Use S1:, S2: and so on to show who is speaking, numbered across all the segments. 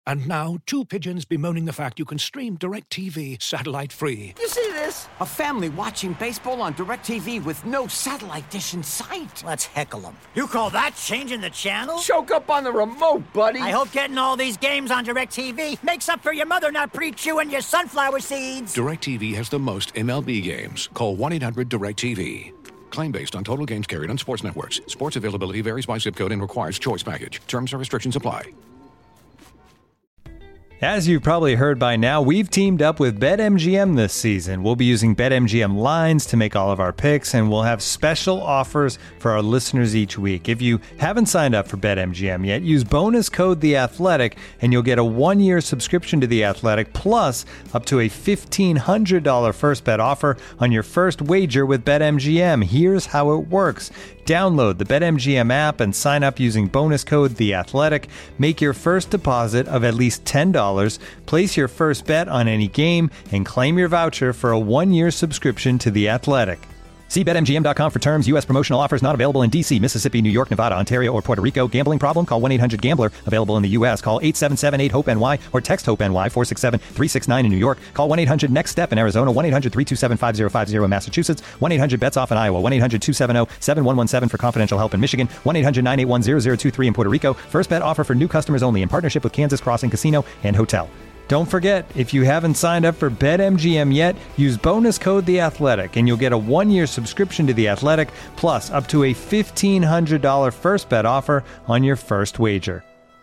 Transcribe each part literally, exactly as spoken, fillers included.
S1: And now, two pigeons bemoaning the fact you can stream DirecTV satellite-free.
S2: You see this? A family watching baseball on DirecTV with no satellite dish in sight.
S3: Let's heckle them. You call that changing the channel?
S2: Choke up on the remote, buddy.
S3: I hope getting all these games on DirecTV makes up for your mother not pre-chewing your sunflower seeds.
S1: DirecTV has the most M L B games. Call one eight hundred direct T V. Claim based on total games carried on sports networks. Sports availability varies by zip code and requires choice package. Terms and restrictions apply.
S4: As you've probably heard by now, we've teamed up with BetMGM this season. We'll be using BetMGM lines to make all of our picks, and we'll have special offers for our listeners each week. If you haven't signed up for BetMGM yet, use bonus code The Athletic, and you'll get a one-year subscription to The Athletic, plus up to a fifteen hundred dollars first bet offer on your first wager with BetMGM. Here's how it works. Download the BetMGM app and sign up using bonus code The Athletic. Make your first deposit of at least ten dollars, place your first bet on any game, and claim your voucher for a one-year subscription to The Athletic. See Bet M G M dot com for terms. U S promotional offers not available in D C, Mississippi, New York, Nevada, Ontario, or Puerto Rico. Gambling problem? Call one eight hundred gambler. Available in the U S. Call eight seven seven eight hope N Y or text HOPE-NY four six seven three six nine in New York. Call one eight hundred next step in Arizona. one eight hundred three two seven five zero five zero in Massachusetts. one eight hundred bets off in Iowa. one eight hundred two seven zero seven one one seven for confidential help in Michigan. one eight hundred nine eight one zero zero two three in Puerto Rico. First bet offer for new customers only in partnership with Kansas Crossing Casino and Hotel. Don't forget, if you haven't signed up for BetMGM yet, use bonus code The Athletic, and you'll get a one-year subscription to The Athletic, plus up to a fifteen hundred dollars first bet offer on your first wager.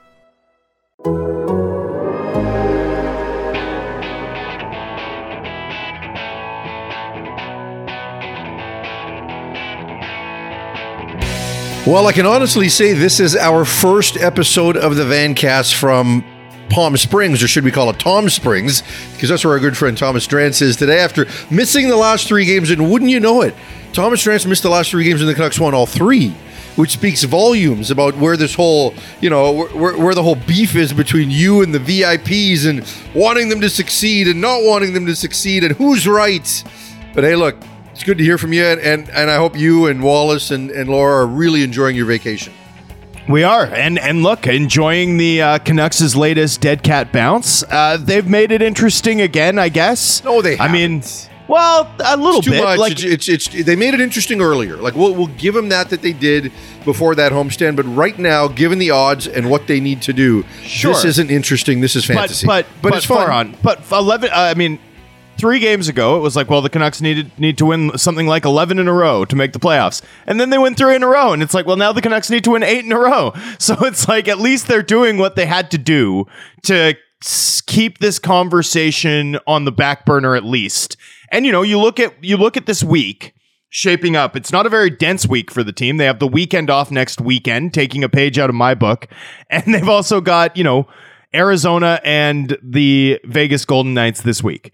S5: Well, I can honestly say this is our first episode of the Vancast from Palm Springs, or should we call it Tom Springs, because that's where our good friend Thomas Drance is today after missing the last three games. And wouldn't you know it, Thomas Drance missed the last three games and the Canucks won all three, which speaks volumes about where this whole, you know, where, where the whole beef is between you and the V I Ps and wanting them to succeed and not wanting them to succeed and who's right. But hey, look, it's good to hear from you, and, and, and I hope you and Wallace and, and Laura are really enjoying your vacation.
S6: We are, and and look, enjoying the uh, Canucks' latest dead cat bounce. Uh, they've made it interesting again, I guess.
S5: No, they haven't.
S6: I mean, well, a little
S5: it's too
S6: bit.
S5: Much.
S6: Like,
S5: it's, it's, it's, they made it interesting earlier. Like, we'll, we'll give them that that they did before that homestand. But right now, given the odds and what they need to do,
S6: sure.
S5: This isn't interesting. This is fantasy.
S6: But, but,
S5: but,
S6: but
S5: it's fun.
S6: Far on. But eleven, uh, I mean, three games ago, it was like, well, the Canucks needed need to win something like eleven in a row to make the playoffs. And then they win three in a row. And it's like, well, now the Canucks need to win eight in a row. So it's like, at least they're doing what they had to do to s- keep this conversation on the back burner at least. And, you know, you look at you look at this week shaping up. It's not a very dense week for the team. They have the weekend off next weekend, taking a page out of my book. And they've also got, you know, Arizona and the Vegas Golden Knights this week.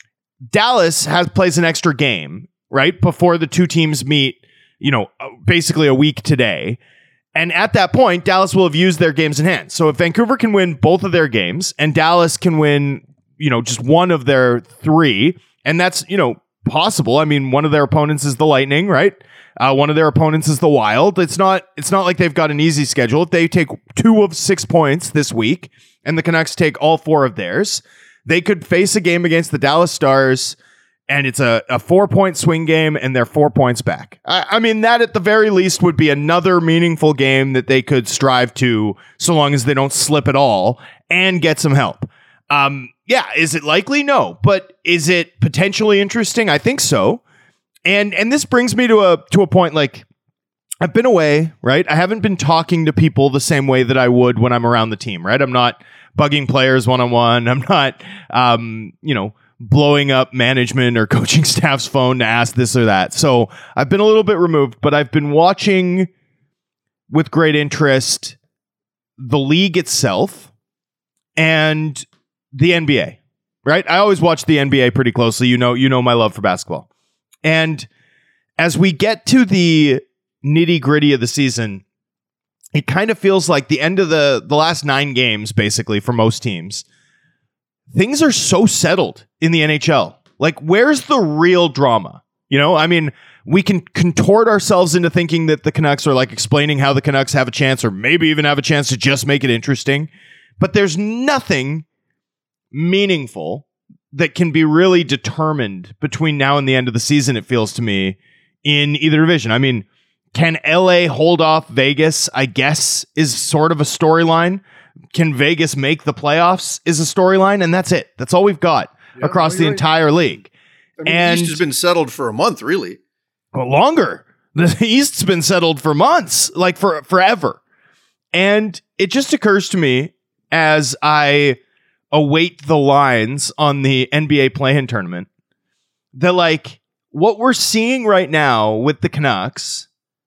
S6: Dallas has plays an extra game, right, before the two teams meet, you know, basically a week today. And at that point, Dallas will have used their games in hand. So if Vancouver can win both of their games and Dallas can win, you know, just one of their three, and that's, you know, possible. I mean, one of their opponents is the Lightning, right? Uh, one of their opponents is the Wild. It's not, it's not like they've got an easy schedule. If they take two of six points this week and the Canucks take all four of theirs, they could face a game against the Dallas Stars, and it's a, a four-point swing game, and they're four points back. I, I mean, that at the very least would be another meaningful game that they could strive to, so long as they don't slip at all, and get some help. Um, yeah, is it likely? No. But is it potentially interesting? I think so. And and this brings me to a to a point, like, I've been away, right? I haven't been talking to people the same way that I would when I'm around the team, right? I'm not bugging players one-on-one. I'm not, um, you know, blowing up management or coaching staff's phone to ask this or that. So I've been a little bit removed, but I've been watching with great interest the league itself and the N B A, right? I always watch the N B A pretty closely. You know, you know my love for basketball. And as we get to the nitty-gritty of the season, it kind of feels like the end of the, the last nine games, basically, for most teams. Things are so settled in the N H L. Like, where's the real drama? You know, I mean, we can contort ourselves into thinking that the Canucks are, like, explaining how the Canucks have a chance, or maybe even have a chance to just make it interesting. but there's nothing meaningful that can be really determined between now and the end of the season, it feels to me, in either division. I mean, can L A hold off Vegas? I guess is sort of a storyline. Can Vegas make the playoffs is a storyline, and that's it. That's all we've got yeah, across the right. entire league.
S5: I mean,
S6: and
S5: the East has been settled for a month, really.
S6: Well, longer. The East's been settled for months, like for forever. And it just occurs to me as I await the lines on the N B A play-in tournament that, like, what we're seeing right now with the Canucks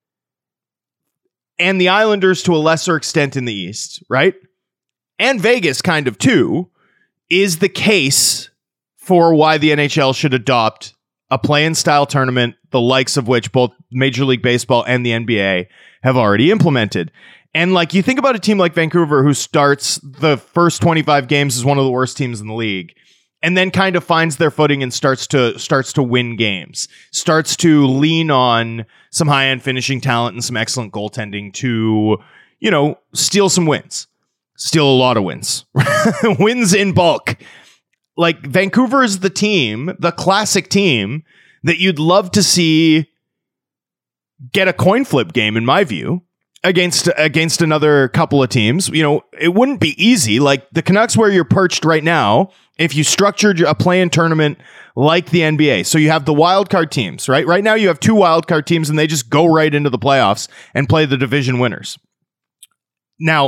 S6: and the Islanders to a lesser extent in the East, right? And Vegas kind of too, is the case for why the N H L should adopt a play-in style tournament, the likes of which both Major League Baseball and the N B A have already implemented. And like, you think about a team like Vancouver, who starts the first twenty-five games as one of the worst teams in the league, and then kind of finds their footing and starts to starts to win games, starts to lean on some high-end finishing talent and some excellent goaltending to, you know, steal some wins. Steal a lot of wins. Wins in bulk. Like, Vancouver is the team, the classic team, that you'd love to see get a coin flip game, in my view, against against another couple of teams. You know, it wouldn't be easy. Like, the Canucks, where you're perched right now, if you structured a play-in tournament like the N B A, so you have the wildcard teams, right? Right now you have two wildcard teams, and they just go right into the playoffs and play the division winners. Now,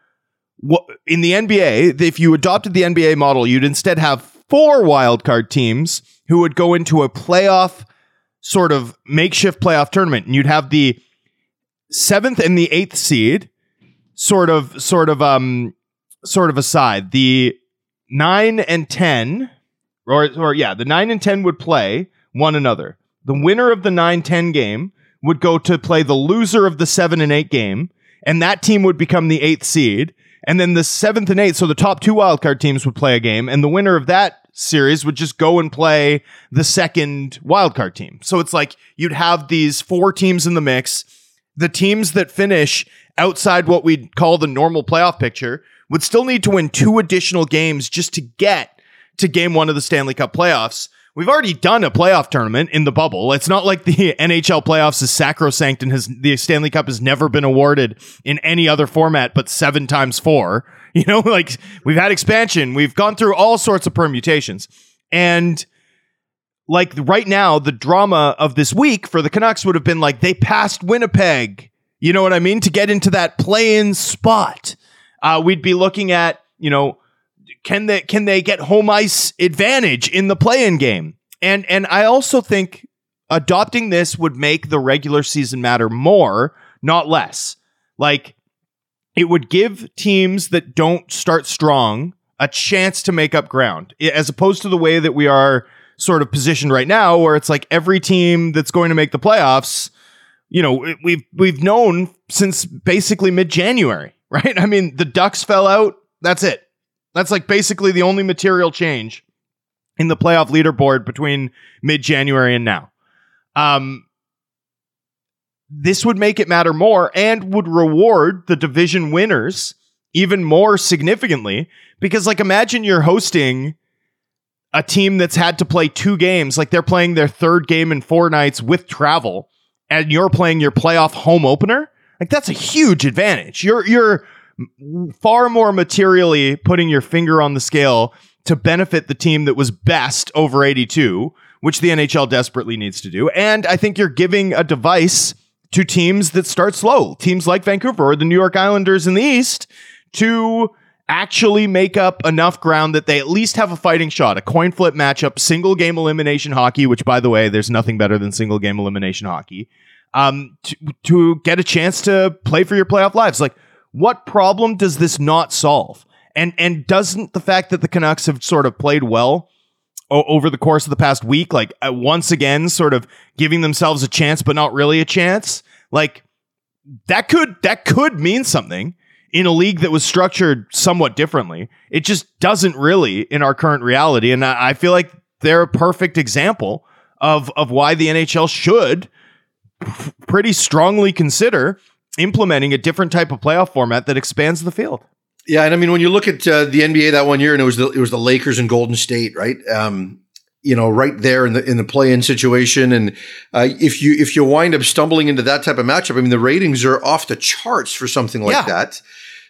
S6: in the N B A, if you adopted the N B A model, you'd instead have four wildcard teams who would go into a playoff, sort of makeshift playoff tournament, and you'd have the seventh and the eighth seed, sort of, sort of, um, sort of aside. The nine and ten, or or yeah, the nine and ten would play one another. The winner of the nine ten game would go to play the loser of the seven and eight game, and that team would become the eighth seed. And then the seventh and eighth, so the top two wildcard teams would play a game, and the winner of that series would just go and play the second wildcard team. So it's like you'd have these four teams in the mix. The teams that finish outside what we'd call the normal playoff picture would still need to win two additional games just to get to game one of the Stanley Cup playoffs. We've already done a playoff tournament in the bubble. It's not like the N H L playoffs is sacrosanct and has, the Stanley Cup has never been awarded in any other format but seven times four. You know, like, we've had expansion. We've gone through all sorts of permutations. And like, right now, the drama of this week for the Canucks would have been like, they passed Winnipeg. You know what I mean? To get into that play-in spot. Uh, we'd be looking at, you know, Can they can they get home ice advantage in the play-in game? And and I also think adopting this would make the regular season matter more, not less. Like, it would give teams that don't start strong a chance to make up ground, as opposed to the way that we are sort of positioned right now, where it's like every team that's going to make the playoffs, you know, we've we've known since basically mid-January, right? I mean, the Ducks fell out. That's it. That's like basically the only material change in the playoff leaderboard between mid-January and now. Um, this would make it matter more and would reward the division winners even more significantly, because, like, imagine you're hosting a team that's had to play two games, like they're playing their third game in four nights with travel, and you're playing your playoff home opener. Like, that's a huge advantage. You're you're far more materially putting your finger on the scale to benefit the team that was best over eighty-two, which the N H L desperately needs to do. And I think you're giving a device to teams that start slow, teams like Vancouver or the New York Islanders in the East, to actually make up enough ground that they at least have a fighting shot, a coin flip matchup, single game elimination hockey, which, by the way, there's nothing better than single game elimination hockey, um, to, to get a chance to play for your playoff lives. Like, what problem does this not solve? And and doesn't the fact that the Canucks have sort of played well o- over the course of the past week, like uh, once again, sort of giving themselves a chance, but not really a chance, like that could that could mean something in a league that was structured somewhat differently. It just doesn't really in our current reality. And I, I feel like they're a perfect example of, of why the N H L should p- pretty strongly consider implementing a different type of playoff format that expands the field.
S5: Yeah, and I mean, when you look at uh, the N B A that one year, and it was the it was the Lakers and Golden State, right? Um, you know, right there in the in the play-in situation, and uh, if you if you wind up stumbling into that type of matchup, I mean, the ratings are off the charts for something like
S6: Yeah.
S5: that.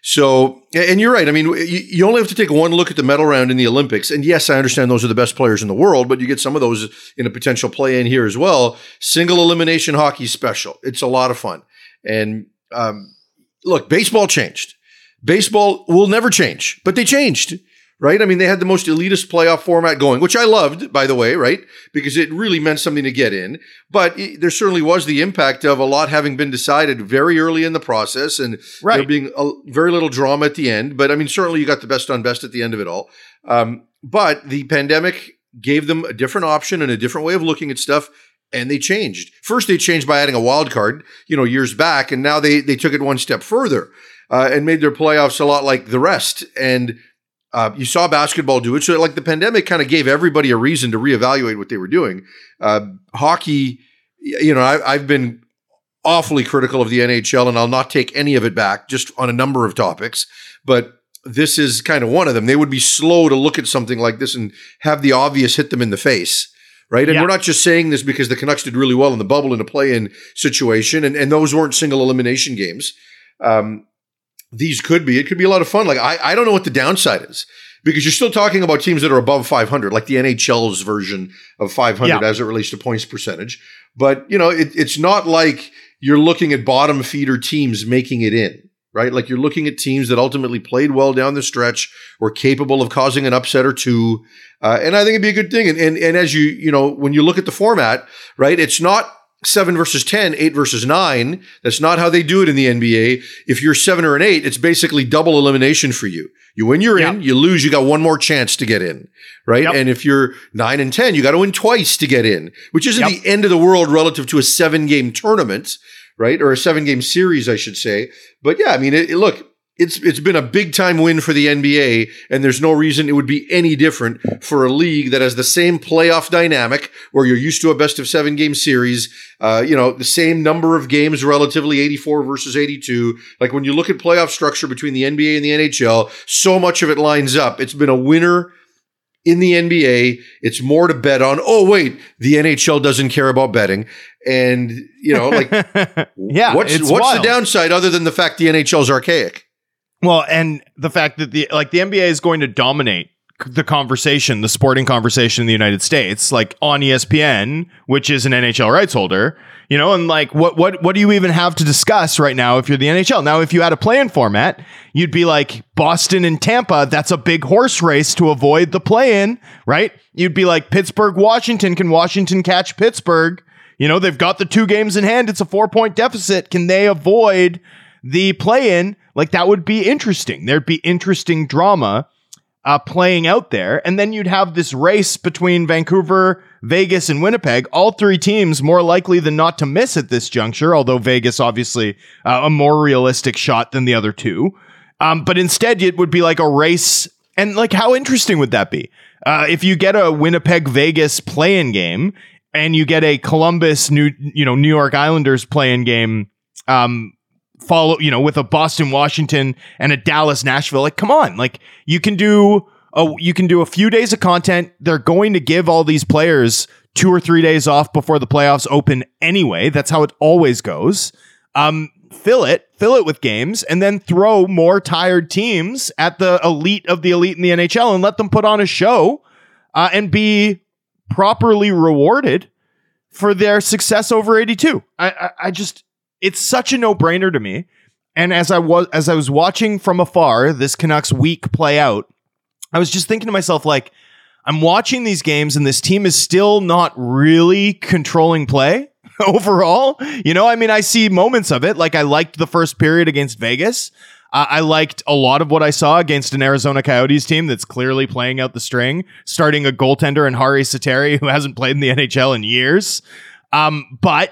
S5: So, and you're right. I mean, you, you only have to take one look at the medal round in the Olympics, and yes, I understand those are the best players in the world, but you get some of those in a potential play-in here as well. Single elimination hockey special. It's a lot of fun, and um, look, baseball changed. Baseball will never change, but they changed, right? I mean, they had the most elitist playoff format going, which I loved, by the way, right? Because it really meant something to get in. But it, there certainly was the impact of a lot having been decided very early in the process and
S6: Right.
S5: there being a, very little drama at the end. But I mean, certainly you got the best on best at the end of it all. Um, but the pandemic gave them a different option and a different way of looking at stuff. And they changed. First, they changed by adding a wild card, you know, years back. And now they, they took it one step further. Uh, and made their playoffs a lot like the rest. And uh, you saw basketball do it. So like the pandemic kind of gave everybody a reason to reevaluate what they were doing. Uh, hockey, you know, I, I've been awfully critical of the N H L, and I'll not take any of it back just on a number of topics. But this is kind of one of them. They would be slow to look at something like this and have the obvious hit them in the face. Right. And
S6: Yeah.
S5: we're not just saying this because the Canucks did really well in the bubble in a play-in situation, and, and those weren't single elimination games. Um, These could be. It could be a lot of fun. Like, I, I don't know what the downside is because you're still talking about teams that are above five hundred, like the N H L's version of five hundred
S6: Yeah.
S5: as it relates to points percentage. But, you know, it, it's not like you're looking at bottom feeder teams making it in, right? Like you're looking at teams that ultimately played well down the stretch, were capable of causing an upset or two. Uh, and I think it'd be a good thing. And, and, and as you, you know, when you look at the format, right, it's not seven versus ten, eight versus nine. That's not how they do it in the N B A. If you're seven or an eight, it's basically double elimination for you. You win, you're
S6: Yep.
S5: in. You lose, you got one more chance to get in, right?
S6: Yep.
S5: And if you're nine and ten, you got to win twice to get in, which isn't
S6: Yep.
S5: the end of the world relative to a seven-game tournament, right? Or a seven-game series, I should say. But yeah, I mean, it, it, look, it's it's been a big-time win for the N B A, and there's no reason it would be any different for a league that has the same playoff dynamic where you're used to a best-of-seven game series, uh, you know, the same number of games relatively, eighty-four versus eighty-two. Like when you look at playoff structure between the N B A and the N H L, so much of it lines up. It's been a winner in the N B A. It's more to bet on. Oh, wait, the N H L doesn't care about betting. And, you know, like,
S6: Yeah,
S5: what's,
S6: it's
S5: what's the
S6: wild.
S5: downside other than the fact the N H L is archaic?
S6: Well, and the fact that the like the N B A is going to dominate the conversation, the sporting conversation in the United States, like on E S P N, which is an N H L rights holder, you know, and like what what what do you even have to discuss right now if you're the N H L? Now, if you had a play-in format, you'd be like Boston and Tampa, that's a big horse race to avoid the play-in, right? You'd be like Pittsburgh, Washington, can Washington catch Pittsburgh? You know, they've got the two games in hand, it's a four-point deficit. Can they avoid the play-in? Like, that would be interesting. There'd be interesting drama uh, playing out there. And then you'd have this race between Vancouver, Vegas, and Winnipeg. All three teams more likely than not to miss at this juncture, although Vegas, obviously, uh, a more realistic shot than the other two. Um, but instead, it would be like a race. And, like, how interesting would that be? Uh, if you get a Winnipeg-Vegas play-in game and you get a Columbus, New, you know, New York Islanders play-in game, um, follow, you know, with a Boston, Washington and a Dallas, Nashville. Like, come on, like you can do a, you can do a few days of content. They're going to give all these players two or three days off before the playoffs open anyway. That's how it always goes. Um, fill it, fill it with games, and then throw more tired teams at the elite of the elite in the N H L and let them put on a show uh, and be properly rewarded for their success over eighty-two. I, I, I just, it's such a no-brainer to me. And as I was as I was watching from afar this Canucks week play out, I was just thinking to myself, like, I'm watching these games and this team is still not really controlling play overall. You know, I mean, I see moments of it. Like, I liked the first period against Vegas. Uh, I liked a lot of what I saw against an Arizona Coyotes team that's clearly playing out the string, starting a goaltender in Hari Sateri, who hasn't played in the N H L in years. Um, but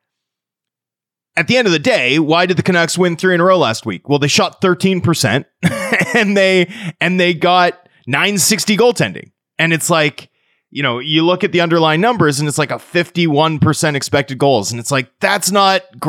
S6: at the end of the day, why did the Canucks win three in a row last week? Well, they shot thirteen percent and they and they got nine sixty goaltending. And it's like, you know, you look at the underlying numbers and it's like a fifty-one percent expected goals. And it's like, that's not great.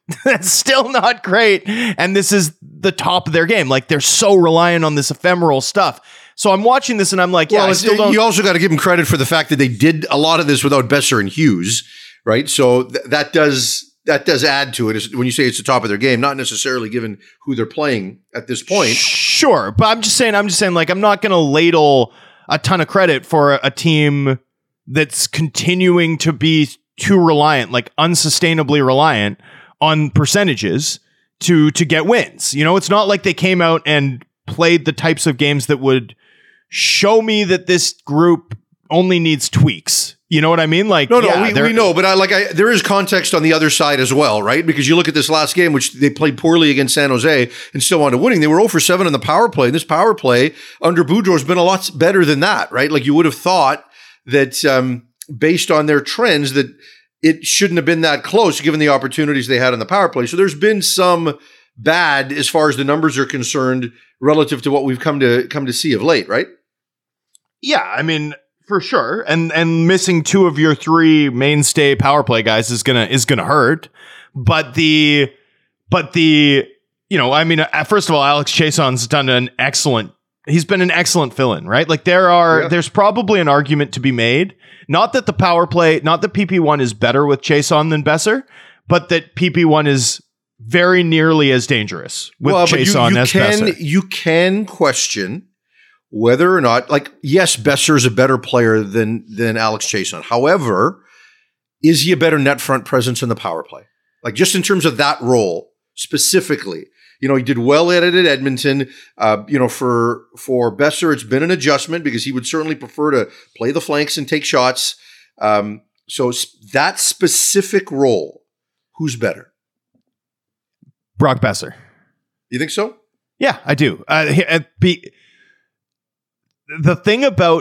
S6: That's still not great. And this is the top of their game. Like, they're so reliant on this ephemeral stuff. So I'm watching this and I'm like, yeah,
S5: well,
S6: I still don't.
S5: You also got to give them credit for the fact that they did a lot of this without Besser and Hughes, right? So th- that does that does add to it when you say it's the top of their game, not necessarily given who they're playing at this point.
S6: Sure, but I'm just saying, I'm just saying, like, I'm not going to ladle a ton of credit for a, a team that's continuing to be too reliant, like unsustainably reliant on percentages to to get wins. You know, it's not like they came out and played the types of games that would show me that this group only needs tweaks. You know what I mean? Like,
S5: no, no,
S6: yeah,
S5: we, we know, but I like I, there is context on the other side as well, right? Because you look at this last game, which they played poorly against San Jose and still wound up winning. They were zero for seven on the power play. And this power play under Boudreau has been a lot better than that, right? Like, you would have thought that um, based on their trends that it shouldn't have been that close given the opportunities they had on the power play. So there's been some bad as far as the numbers are concerned relative to what we've come to come to see of late, right?
S6: Yeah, I mean, for sure. And and missing two of your three mainstay power play guys is gonna is gonna hurt. But the but the you know, I mean, uh, first of all, Alex Chiasson's done an excellent. He's been an excellent fill-in, right? Like, there are yeah. there's probably an argument to be made. Not that the power play, not that P P one is better with Chiasson than Besser, but that P P one is very nearly as dangerous with well, Chiasson you, you as
S5: can,
S6: Besser.
S5: You can question whether or not, like, yes, Besser is a better player than than Alex Chiasson. However, is he a better net front presence in the power play? Like, just in terms of that role specifically. You know, he did well at it at Edmonton. Uh, you know, for for Besser, it's been an adjustment because he would certainly prefer to play the flanks and take shots. Um, so that specific role, who's better?
S6: Brock Besser.
S5: You think so?
S6: Yeah, I do. Uh, be, the thing about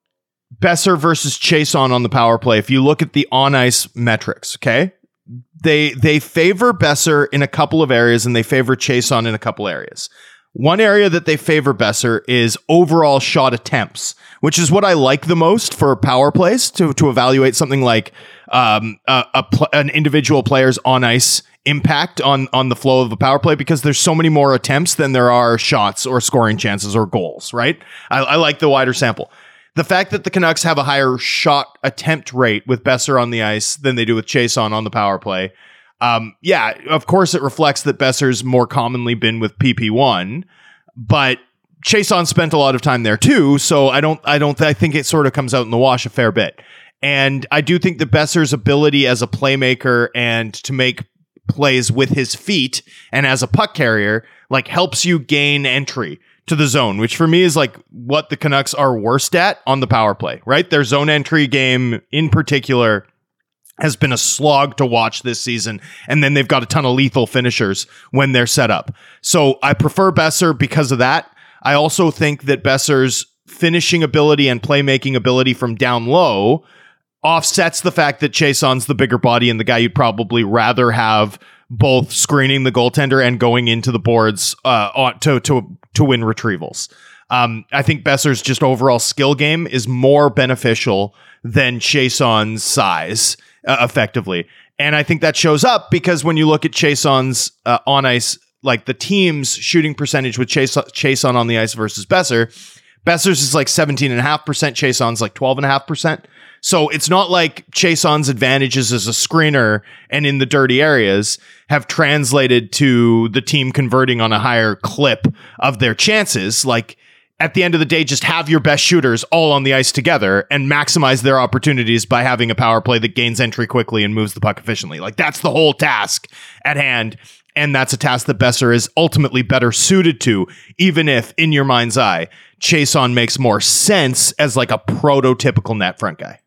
S6: Besser versus Chiasson on the power play, if you look at the on-ice metrics, okay? They they favor Besser in a couple of areas and they favor Chiasson in a couple areas. One area that they favor Besser is overall shot attempts, which is what I like the most for power plays to, to evaluate something like um, a, a pl- an individual player's on-ice impact on, on the flow of the power play, because there's so many more attempts than there are shots or scoring chances or goals, right? I, I like the wider sample. The fact that the Canucks have a higher shot attempt rate with Besser on the ice than they do with Chiasson on the power play, um, yeah, of course it reflects that Besser's more commonly been with P P one, but Chiasson spent a lot of time there too, so I don't, I don't, I think it sort of comes out in the wash a fair bit. And I do think that Besser's ability as a playmaker and to make plays with his feet and as a puck carrier, like, helps you gain entry to the zone, which for me is like what the Canucks are worst at on the power play, right? Their zone entry game in particular has been a slog to watch this season. And then they've got a ton of lethal finishers when they're set up. So I prefer Besser because of that. I also think that Besser's finishing ability and playmaking ability from down low offsets the fact that Chiasson's the bigger body and the guy you'd probably rather have both screening the goaltender and going into the boards uh, to to to win retrievals. Um, I think Besser's just overall skill game is more beneficial than Chiasson's size, uh, effectively. And I think that shows up because when you look at Chiasson's uh, on ice, like the team's shooting percentage with Chiasson on the ice versus Besser, Besser's is like seventeen point five percent, Chiasson's like twelve point five percent. So it's not like Chiasson's advantages as a screener and in the dirty areas have translated to the team converting on a higher clip of their chances. Like, at the end of the day, just have your best shooters all on the ice together and maximize their opportunities by having a power play that gains entry quickly and moves the puck efficiently. Like, that's the whole task at hand. And that's a task that Besser is ultimately better suited to, even if, in your mind's eye, Chiasson makes more sense as like a prototypical net front guy.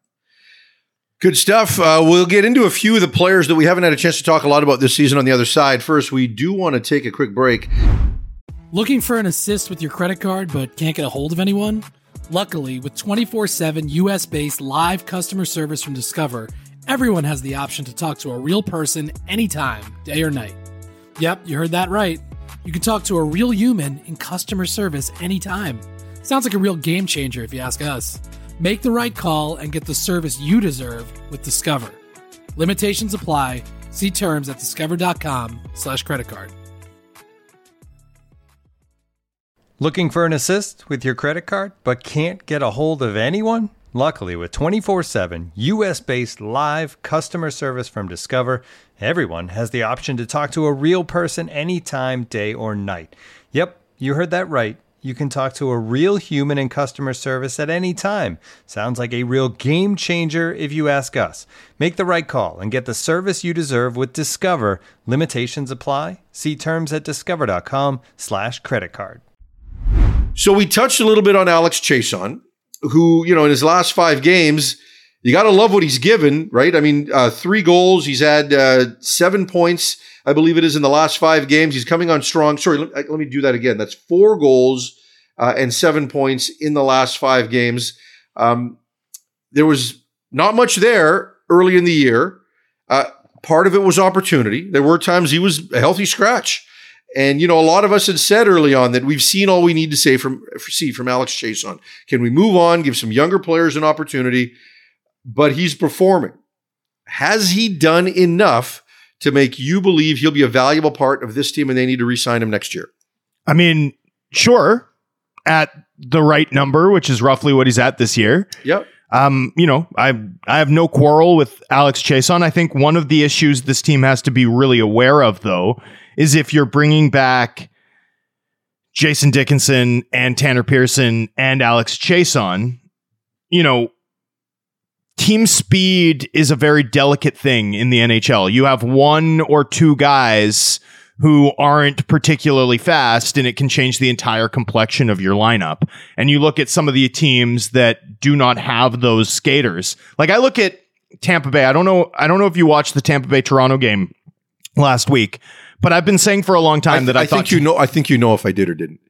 S5: Good stuff. Uh, we'll get into a few of the players that we haven't had a chance to talk a lot about this season on the other side. First, we do want to take a quick break.
S7: Looking for an assist with your credit card but can't get a hold of anyone? Luckily, with twenty-four seven U S-based live customer service from Discover, everyone has the option to talk to a real person anytime, day or night. Yep, you heard that right. You can talk to a real human in customer service anytime. Sounds like a real game changer if you ask us. Make the right call and get the service you deserve with Discover. Limitations apply. See terms at discover.com slash credit card.
S4: Looking for an assist with your credit card, but can't get a hold of anyone? Luckily, with twenty-four seven U S-based live customer service from Discover, everyone has the option to talk to a real person anytime, day or night. Yep, you heard that right. You can talk to a real human in customer service at any time. Sounds like a real game changer if you ask us. Make the right call and get the service you deserve with Discover. Limitations apply. See terms at discover.com slash credit card.
S5: So we touched a little bit on Alex Chiasson, who, you know, in his last five games, you got to love what he's given, right? I mean, uh, three goals. He's had uh, seven points, I believe it is, in the last five games. He's coming on strong. Sorry, let, let me do that again. That's four goals uh, and seven points in the last five games. Um, there was not much there early in the year. Uh, part of it was opportunity. There were times he was a healthy scratch. And, you know, a lot of us had said early on that we've seen all we need to say from, see from Alex Chiasson. Can we move on, give some younger players an opportunity? But he's performing. Has he done enough to make you believe he'll be a valuable part of this team and they need to re-sign him next year?
S6: I mean, sure, at the right number, which is roughly what he's at this year.
S5: Yep.
S6: Um, you know, I I have no quarrel with Alex Chiasson. I think one of the issues this team has to be really aware of, though, is if you're bringing back Jason Dickinson and Tanner Pearson and Alex Chiasson, you know, team speed is a very delicate thing in the N H L. You have one or two guys who aren't particularly fast, and it can change the entire complexion of your lineup. And you look at some of the teams that do not have those skaters. Like I look at Tampa Bay. I don't know. I don't know if you watched the Tampa Bay Toronto game last week, but I've been saying for a long time
S5: I th-
S6: that I,
S5: I
S6: thought
S5: think you know. I think you know if I did or didn't.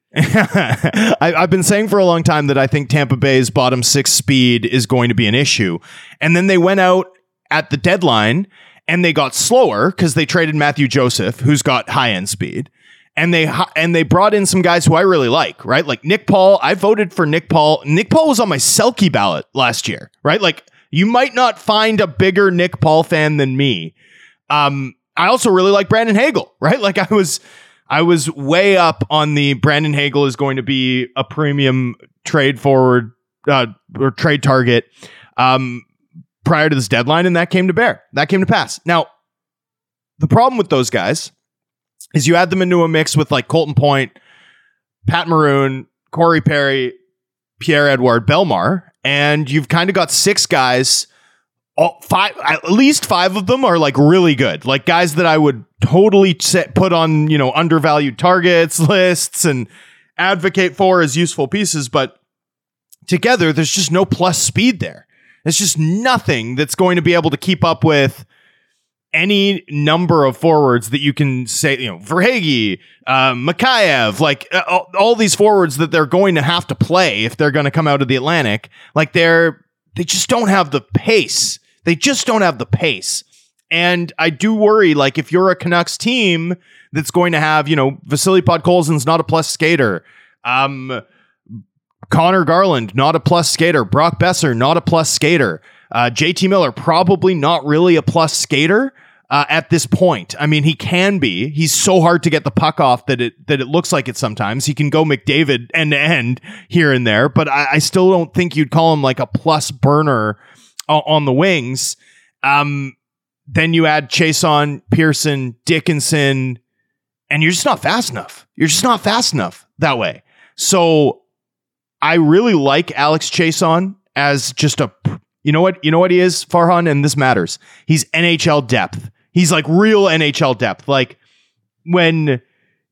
S6: I, I've been saying for a long time that I think Tampa Bay's bottom six speed is going to be an issue. And then they went out at the deadline and they got slower because they traded Matthew Joseph, who's got high end speed. And they and they brought in some guys who I really like, right? Like Nick Paul. I voted for Nick Paul. Nick Paul was on my Selke ballot last year, right? Like you might not find a bigger Nick Paul fan than me. Um, I also really like Brandon Hagel, right? Like I was... I was way up on the Brandon Hagel is going to be a premium trade forward uh, or trade target um, prior to this deadline, and that came to bear. That came to pass. Now, the problem with those guys is you add them into a mix with like Colton Point, Pat Maroon, Corey Perry, Pierre-Edouard Bellemare, and you've kind of got six guys. All five, at least five of them are like really good, like guys that I would totally set, put on, you know, undervalued targets lists and advocate for as useful pieces. But together, there's just no plus speed there. It's just nothing that's going to be able to keep up with any number of forwards that you can say, you know, Verhaeghe, uh, Mikheyev, like uh, all, all these forwards that they're going to have to play if they're going to come out of the Atlantic. Like they're, they just don't have the pace. They just don't have the pace. And I do worry, like, if you're a Canucks team that's going to have, you know, Vasily Podkolzin's not a plus skater. Um, Connor Garland, not a plus skater. Brock Besser, not a plus skater. Uh, J T Miller, probably not really a plus skater uh, at this point. I mean, he can be. He's so hard to get the puck off that it that it looks like it sometimes. He can go McDavid end to end here and there, but I, I still don't think you'd call him like a plus burner on the wings. Um, then you add Chiasson, Pearson, Dickinson, and you're just not fast enough. You're just not fast enough that way. So I really like Alex Chiasson as just a, you know what, you know what he is, Farhan, and this matters. He's N H L depth. He's like real N H L depth. Like when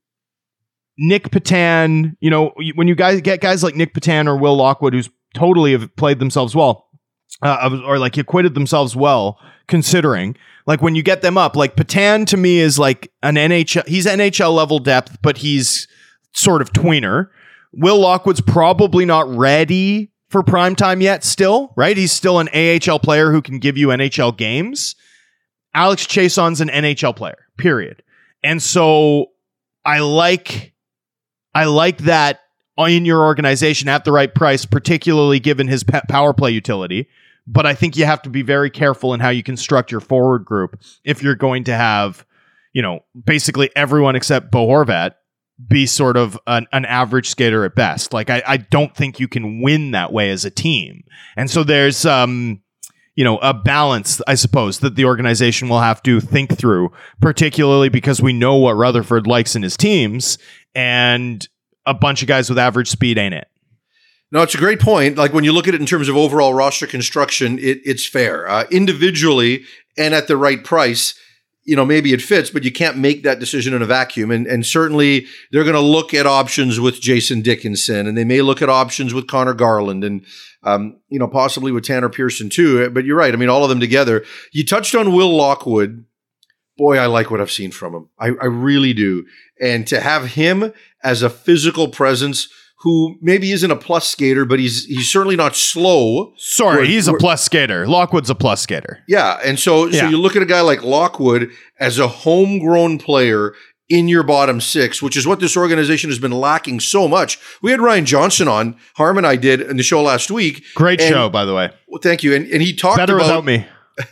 S6: Nick Petan, you know, when you guys get guys like Nick Petan or Will Lockwood, who's totally have played themselves well, Uh, or like acquitted themselves well, considering like when you get them up, like Petan to me is like an N H L, he's N H L level depth, but he's sort of tweener. Will Lockwood's probably not ready for primetime yet still, right? He's still an A H L player who can give you N H L games. Alex Chiasson's an N H L player, period. And so I like, I like that in your organization at the right price, particularly given his power play utility. but I think you have to be very careful in how you construct your forward group if you're going to have, you know, basically everyone except Bo Horvat be sort of an, an average skater at best. Like, I, I don't think you can win that way as a team. And so there's, um, you know, a balance, I suppose, that the organization will have to think through, particularly because we know what Rutherford likes in his teams, and a bunch of guys with average speed ain't it.
S5: No, it's a great point. Like, when you look at it in terms of overall roster construction, it, it's fair. Uh, individually and at the right price, you know, maybe it fits, but you can't make that decision in a vacuum. And, and certainly they're going to look at options with Jason Dickinson, and they may look at options with Connor Garland, and, um, you know, possibly with Tanner Pearson too. But you're right. I mean, all of them together. You touched on Will Lockwood. Boy, I like what I've seen from him. I, I really do. And to have him as a physical presence who maybe isn't a plus skater, but he's he's certainly not slow.
S6: Sorry,
S5: We're,
S6: he's a plus skater. Lockwood's a plus skater.
S5: Yeah, and so
S6: Yeah.
S5: so you look at a guy like Lockwood as a homegrown player in your bottom six, which is what this organization has been lacking so much. We had Ryan Johnson on, Harm and I did, in the show last week.
S6: Great
S5: and-
S6: show, by the way.
S5: Well, thank you. And, and he talked
S6: Better
S5: about—
S6: without me.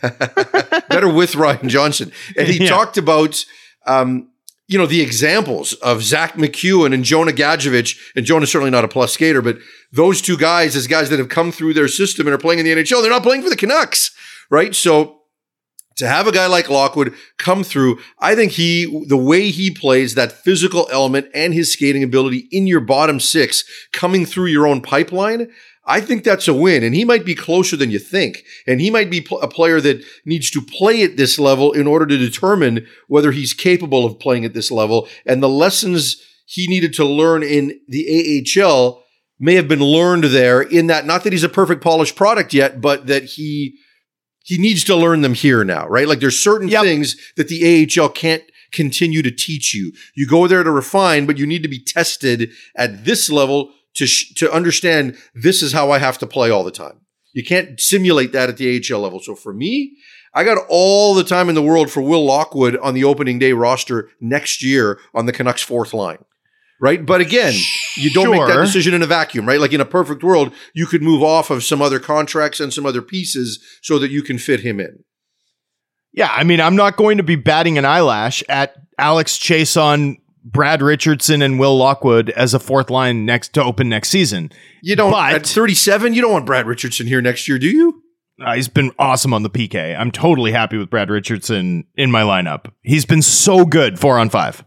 S5: better with Ryan Johnson. And he
S6: Yeah.
S5: talked about, um, you know, the examples of Zach McEwen and Jonah Gadjevich. And Jonah's certainly not a plus skater, but those two guys as guys that have come through their system and are playing in the N H L, they're not playing for the Canucks, right? So to have a guy like Lockwood come through, I think he, the way he plays, that physical element and his skating ability in your bottom six coming through your own pipeline, I think that's a win. And he might be closer than you think. And he might be pl- a player that needs to play at this level in order to determine whether he's capable of playing at this level. And the lessons he needed to learn in the A H L may have been learned there, in that, not that he's a perfect polished product yet, but that he he needs to learn them here now, right? Like, there's certain
S6: Yep.
S5: things that the A H L can't continue to teach you. You go there to refine, but you need to be tested at this level to sh- to understand this is how I have to play all the time. You can't simulate that at the A H L level. So for me, I got all the time in the world for Will Lockwood on the opening day roster next year on the Canucks fourth line. Right? But again, you don't make that
S6: Sure.
S5: decision in a vacuum, right? Like, in a perfect world, you could move off of some other contracts and some other pieces so that you can fit him in.
S6: Yeah, I mean, I'm not going to be batting an eyelash at Alex Chason, Brad Richardson, and Will Lockwood as a fourth line next to open next season.
S5: You don't,
S6: But-
S5: at thirty-seven, you don't want Brad Richardson here next year, do you?
S6: Uh, he's been awesome on the P K. I'm totally happy with Brad Richardson in my lineup. He's been so good four on five.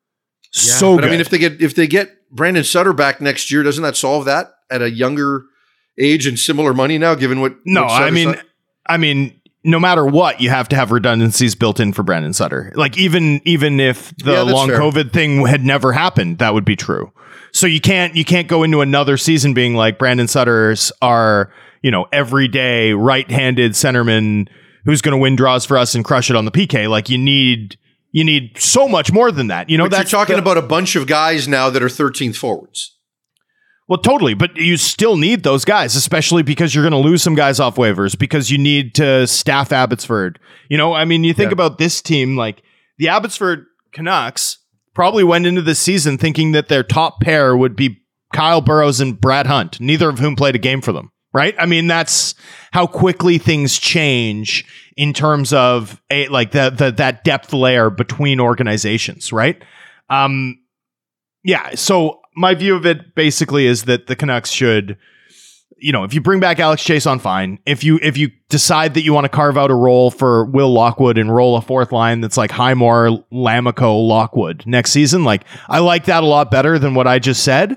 S6: So
S5: but
S6: good.
S5: I mean, if they get if they get Brandon Sutter back next year, doesn't that solve that at a younger age and similar money now, given what?
S6: no,
S5: what
S6: I
S5: Sutter's
S6: mean,
S5: done?
S6: I mean, no matter what, you have to have redundancies built in for Brandon Sutter. Like, even even if the
S5: Yeah, that's
S6: long
S5: fair.
S6: COVID thing had never happened, that would be true. So you can't you can't go into another season being like Brandon Sutter's are, you know, everyday right-handed centerman who's going to win draws for us and crush it on the P K. Like, you need you need so much more than that. You know,
S5: But you're
S6: that's
S5: talking
S6: the-
S5: about a bunch of guys now that are thirteenth forwards.
S6: Well, totally, but you still need those guys, especially because you're going to lose some guys off waivers because you need to staff Abbotsford. You know, I mean, you think
S5: Yeah.
S6: about this team, like the Abbotsford Canucks probably went into this season thinking that their top pair would be Kyle Burrows and Brad Hunt, neither of whom played a game for them, right? I mean, that's how quickly things change in terms of a like the, the that depth layer between organizations, right? Um, yeah, so my view of it basically is that the Canucks should, you know, if you bring back Alex Chason, fine. If you if you decide that you want to carve out a role for Will Lockwood and roll a fourth line that's like Highmore, Lamico, Lockwood next season, like, I like that a lot better than what I just said.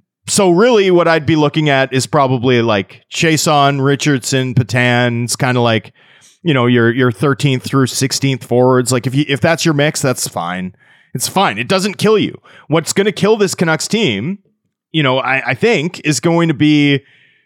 S6: So really what I'd be looking at is probably like Chason, Richardson, Patan. It's kind of like, you know, your your thirteenth through sixteenth forwards. Like, if you if that's your mix, that's fine. It's fine. It doesn't kill you. What's going to kill this Canucks team, you know, I, I think is going to be,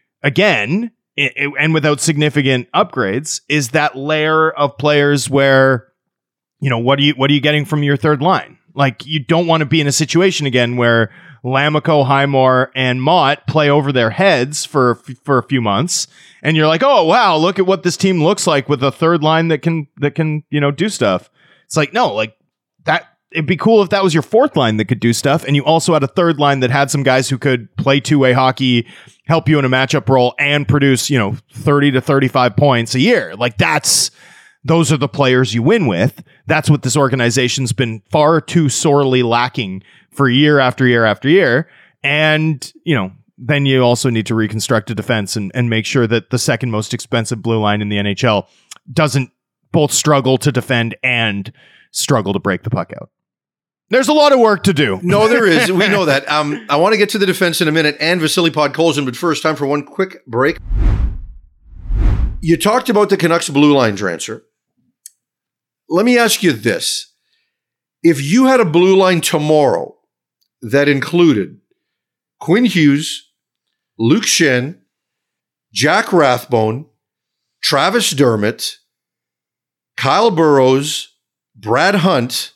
S6: again, i- i- and without significant upgrades, is that layer of players where, you know, what are you what are you getting from your third line? Like, you don't want to be in a situation again where Lamico, Highmore, and Mott play over their heads for for a few months, and you're like, oh wow, look at what this team looks like with a third line that can that can you know do stuff. It's like, no, like that. It'd be cool if that was your fourth line that could do stuff, and you also had a third line that had some guys who could play two-way hockey help you in a matchup role and produce, you know, thirty to thirty-five points a year. Like that's, those are the players you win with. That's what this organization's been far too sorely lacking for year after year after year. And, you know, then you also need to reconstruct a defense and, and make sure that the second most expensive blue line in the N H L doesn't both struggle to defend and struggle to break the puck out. There's a lot of work to do.
S5: No, there is. We know that. Um, I want to get to the defense in a minute and Vasily Podkolzin, but first, time for one quick break. You talked about the Canucks blue line transfer. Let me ask you this. If you had a blue line tomorrow that included Quinn Hughes, Luke Schenn, Jack Rathbone, Travis Dermott, Kyle Burrows, Brad Hunt,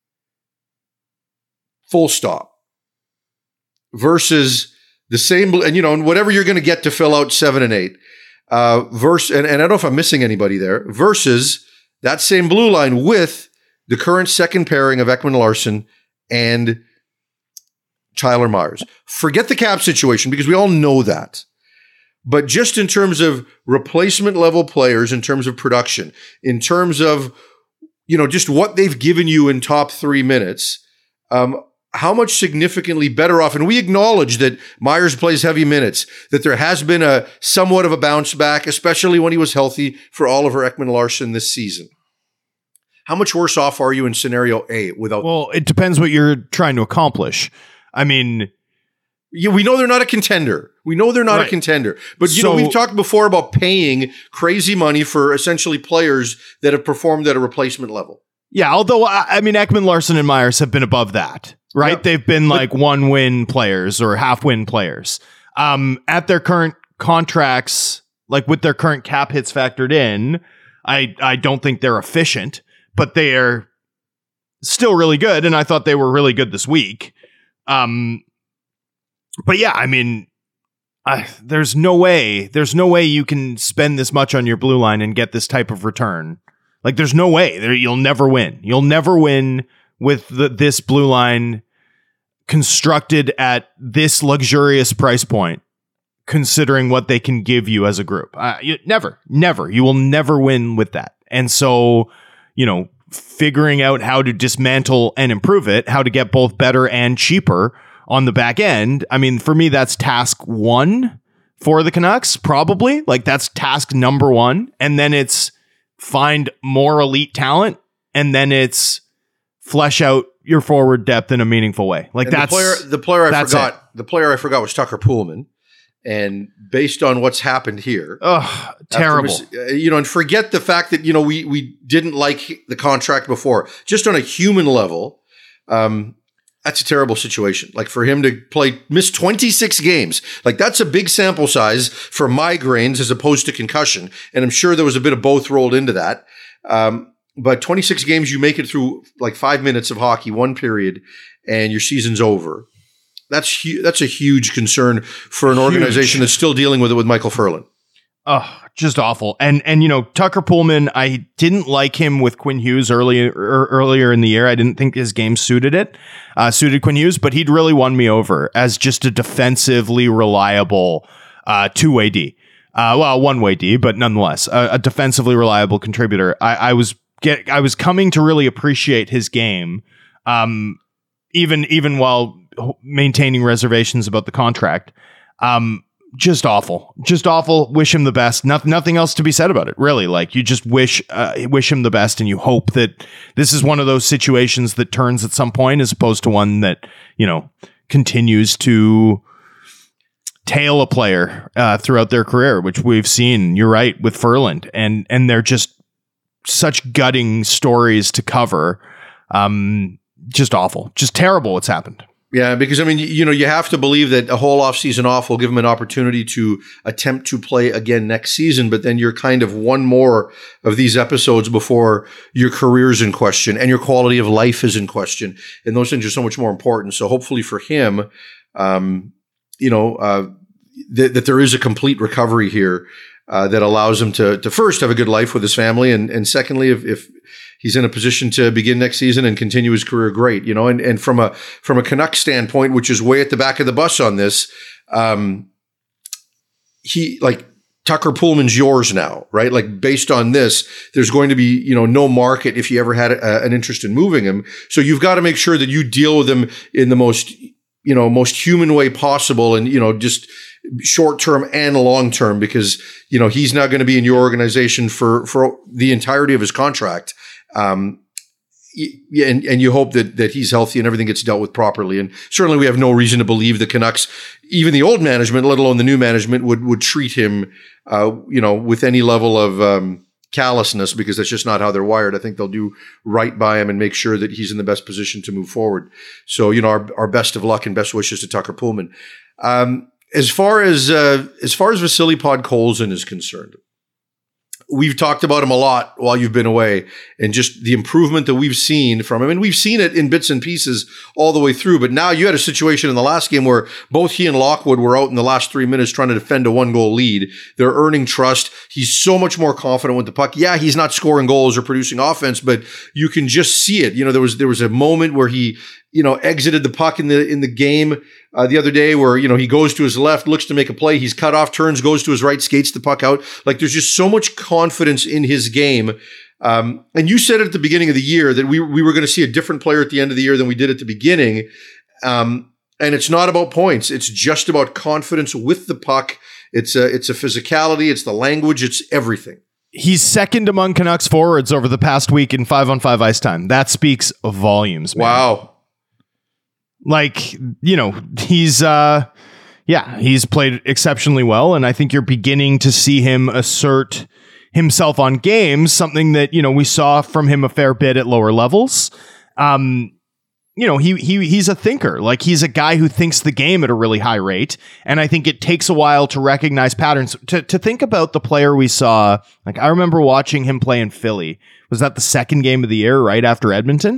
S5: full stop, versus the same, and you know, and whatever you're going to get to fill out seven and eight, uh, verse, and, and I don't know if I'm missing anybody there, versus that same blue line with the current second pairing of Ekman Larsson and Tyler Myers. Forget the cap situation because we all know that. But just in terms of replacement level players, in terms of production, in terms of, you know, just what they've given you in top three minutes, um, how much significantly better off, and we acknowledge that Myers plays heavy minutes, that there has been a somewhat of a bounce back, especially when he was healthy for Oliver Ekman-Larsson this season. How much worse off are you in scenario A without?
S6: Well, it depends what you're trying to accomplish. I mean,
S5: yeah, we know they're not a contender. We know they're not right. a contender. But, you so, know, we've talked before about paying crazy money for essentially players that have performed at a replacement level.
S6: Yeah, although, I mean, Ekman-Larsson and Myers have been above that. Right? Yep. They've been like one win players or half win players. Um, at their current contracts, like with their current cap hits factored in, I, I don't think they're efficient, but they are still really good. And I thought they were really good this week. Um, but yeah, I mean, I, there's no way, there's no way you can spend this much on your blue line and get this type of return. Like there's no way there, you'll never win. You'll never win with the, this blue line constructed at this luxurious price point, considering what they can give you as a group. Uh, you, never, never. You will never win with that. And so, you know, figuring out how to dismantle and improve it, how to get both better and cheaper on the back end. I mean, for me, that's task one for the Canucks, probably. Like that's task number one. And then it's find more elite talent. And then it's flesh out your forward depth in a meaningful way. Like and that's
S5: the player. The player I forgot. It. The player I forgot was Tucker Poolman, and based on what's happened here,
S6: oh, terrible.
S5: Uh, you know, and forget the fact that you know we we didn't like the contract before. Just on a human level, um, that's a terrible situation. Like for him to play miss twenty-six games, like that's a big sample size for migraines as opposed to concussion, and I'm sure there was a bit of both rolled into that. Um, But twenty-six games, you make it through like five minutes of hockey, one period, and your season's over. That's hu- that's a huge concern for an huge. organization that's still dealing with it with Michael Ferland.
S6: Oh, just awful. And and you know, Tucker Poolman, I didn't like him with Quinn Hughes earlier earlier in the year. I didn't think his game suited it, uh, suited Quinn Hughes, but he'd really won me over as just a defensively reliable uh, two-way D. Uh, well, one-way D, but nonetheless, a, a defensively reliable contributor. I, I was Get, I was coming to really appreciate his game, um, even even while maintaining reservations about the contract. Um, just awful, just awful. Wish him the best. Nothing, nothing else to be said about it. Really, like you just wish uh, wish him the best, and you hope that this is one of those situations that turns at some point, as opposed to one that you know continues to tail a player uh, throughout their career, which we've seen. You're right with Ferland, and and they're just such gutting stories to cover. Um, just awful, just terrible what's happened.
S5: Yeah, because I mean, you know, you have to believe that a whole offseason off will give them an opportunity to attempt to play again next season, but then you're kind of one more of these episodes before your career's in question and your quality of life is in question. And those things are so much more important. So hopefully for him, um, you know, uh, th- that there is a complete recovery here. Uh, that allows him to to first have a good life with his family, and and secondly, if, if he's in a position to begin next season and continue his career, great, you know. And and from a from a Canucks standpoint, which is way at the back of the bus on this, um, he like Tucker Pullman's yours now, right? Like based on this, there's going to be, you know, no market if you ever had a, an interest in moving him. So you've got to make sure that you deal with him in the most, you know, most human way possible. And, you know, just short term and long term, because, you know, he's not going to be in your organization for, for the entirety of his contract. Um, Yeah, and, and you hope that that he's healthy and everything gets dealt with properly. And certainly we have no reason to believe the Canucks, even the old management, let alone the new management, would would treat him, uh, you know, with any level of um, callousness, because that's just not how they're wired. I think they'll do right by him and make sure that he's in the best position to move forward. So, you know, our, our best of luck and best wishes to Tucker Pullman. Um, as far as uh, as far as Vasily Podkolzin is concerned, we've talked about him a lot while you've been away, and just the improvement that we've seen from him. And we've seen it in bits and pieces all the way through. But now you had a situation in the last game where both he and Lockwood were out in the last three minutes trying to defend a one goal lead. They're earning trust. He's so much more confident with the puck. Yeah, he's not scoring goals or producing offense, but you can just see it. You know, there was, there was a moment where he, you know, exited the puck in the, in the game uh, the other day where, you know, he goes to his left, looks to make a play. He's cut off, turns, goes to his right, skates the puck out. Like there's just so much confidence in his game. Um, and you said at the beginning of the year that we, we were going to see a different player at the end of the year than we did at the beginning. Um, and it's not about points. It's just about confidence with the puck. It's a, it's a physicality. It's the language. It's everything.
S6: He's second among Canucks forwards over the past week in five on five ice time. That speaks volumes, man.
S5: Wow.
S6: Like, you know, he's, uh, yeah, he's played exceptionally well. And I think you're beginning to see him assert himself on games, something that, you know, we saw from him a fair bit at lower levels. Um, you know, he, he, he's a thinker. Like he's a guy who thinks the game at a really high rate. And I think it takes a while to recognize patterns, to, to think about the player we saw. Like I remember watching him play in Philly. Was that the second game of the year right after Edmonton?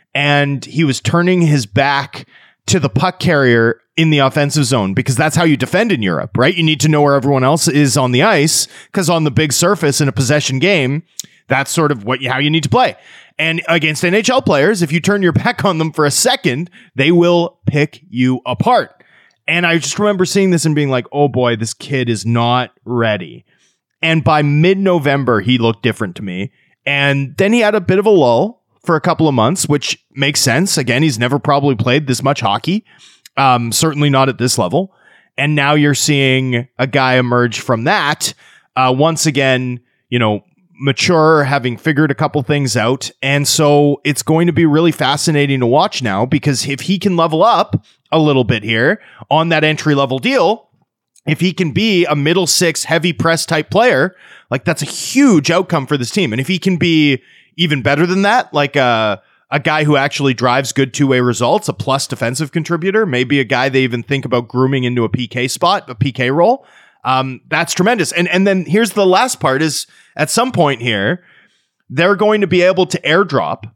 S6: And he was turning his back to the puck carrier in the offensive zone, because that's how you defend in Europe, right? You need to know where everyone else is on the ice, because on the big surface in a possession game, that's sort of what you, how you need to play. And against N H L players, if you turn your back on them for a second, they will pick you apart. And I just remember seeing this and being like, oh boy, this kid is not ready. And by mid-November, he looked different to me. And then he had a bit of a lull for a couple of months, which makes sense. Again, he's never probably played this much hockey. Um, certainly not at this level. And now you're seeing a guy emerge from that. Uh, once again, you know, mature, having figured a couple things out. And so it's going to be really fascinating to watch now, because if he can level up a little bit here on that entry level deal, if he can be a middle six heavy press type player, like that's a huge outcome for this team. And if he can be even better than that, like a, a guy who actually drives good two-way results, a plus defensive contributor, maybe a guy they even think about grooming into a P K spot, a P K role. Um, that's tremendous. And, and then here's the last part is at some point here, they're going to be able to airdrop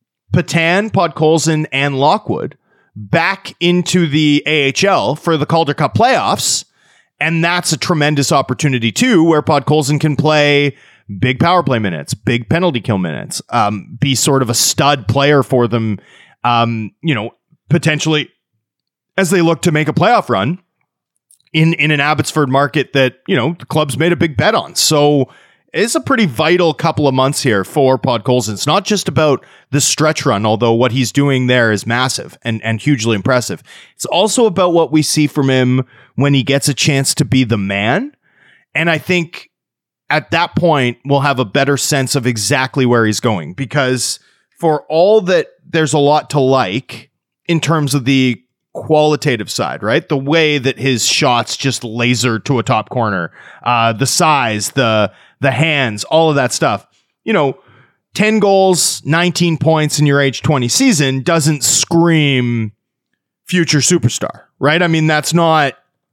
S6: Petan, Podkolzin, and Lockwood back into the A H L for the Calder Cup playoffs. And that's a tremendous opportunity too, where Podkolzin can play big power play minutes, big penalty kill minutes, um, be sort of a stud player for them, um, you know, potentially as they look to make a playoff run in, in an Abbotsford market that, you know, the club's made a big bet on. So it's a pretty vital couple of months here for Podkolzin. It's not just about the stretch run, although what he's doing there is massive and, and hugely impressive. It's also about what we see from him when he gets a chance to be the man. And I think at that point, we'll have a better sense of exactly where he's going, because for all that there's a lot to like in terms of the qualitative side, right? The way that his shots just laser to a top corner, uh, the size, the, the hands, all of that stuff, you know, ten goals, nineteen points in your age twenty season doesn't scream future superstar, right? I mean, that's not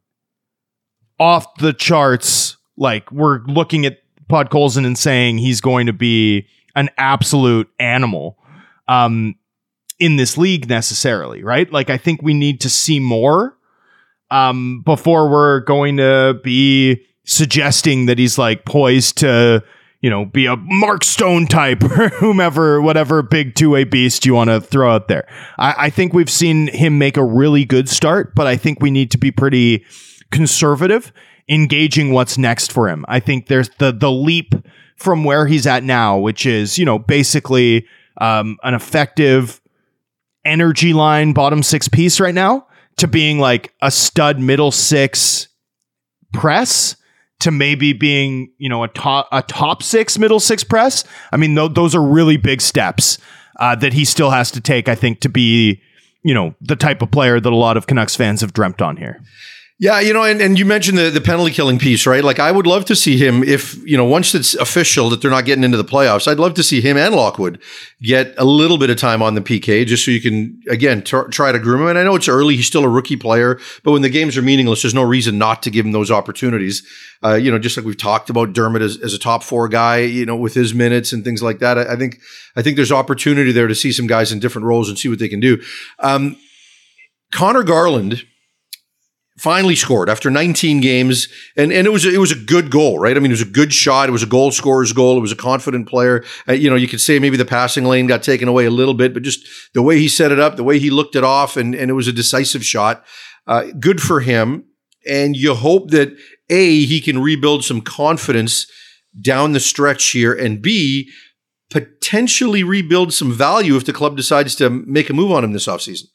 S6: off the charts. Like we're looking at Podkolzin and saying he's going to be an absolute animal um, in this league necessarily, right? Like I think we need to see more um, before we're going to be suggesting that he's like poised to, you know, be a Mark Stone type or whomever, whatever big two-way beast you want to throw out there. I, I think we've seen him make a really good start, but I think we need to be pretty conservative engaging what's next for him. I think there's the the leap from where he's at now, which is, you know, basically um, an effective energy line bottom six piece right now, to being like a stud middle six press, to maybe being, you know, a top a top six middle six press. I mean, th- those are really big steps uh, that he still has to take, I think, to be, you know, the type of player that a lot of Canucks fans have dreamt on here.
S5: Yeah, you know, and, and you mentioned the, the penalty killing piece, right? Like, I would love to see him, if, you know, once it's official that they're not getting into the playoffs, I'd love to see him and Lockwood get a little bit of time on the P K, just so you can, again, t- try to groom him. And I know it's early, he's still a rookie player, but when the games are meaningless, there's no reason not to give him those opportunities. Uh, you know, just like we've talked about Dermott as, as a top four guy, you know, with his minutes and things like that. I, I think, I think there's opportunity there to see some guys in different roles and see what they can do. Um, Connor Garland finally scored after nineteen games, and, and it was it was a good goal, right? I mean, it was a good shot. It was a goal scorer's goal. It was a confident player. Uh, you know, you could say maybe the passing lane got taken away a little bit, but just the way he set it up, the way he looked it off, and, and it was a decisive shot. Uh, good for him. And you hope that, A, he can rebuild some confidence down the stretch here, and B, potentially rebuild some value if the club decides to make a move on him this offseason.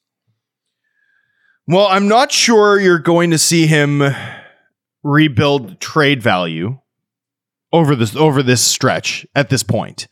S6: Well, I'm not sure you're going to see him rebuild trade value over this over this stretch at this point.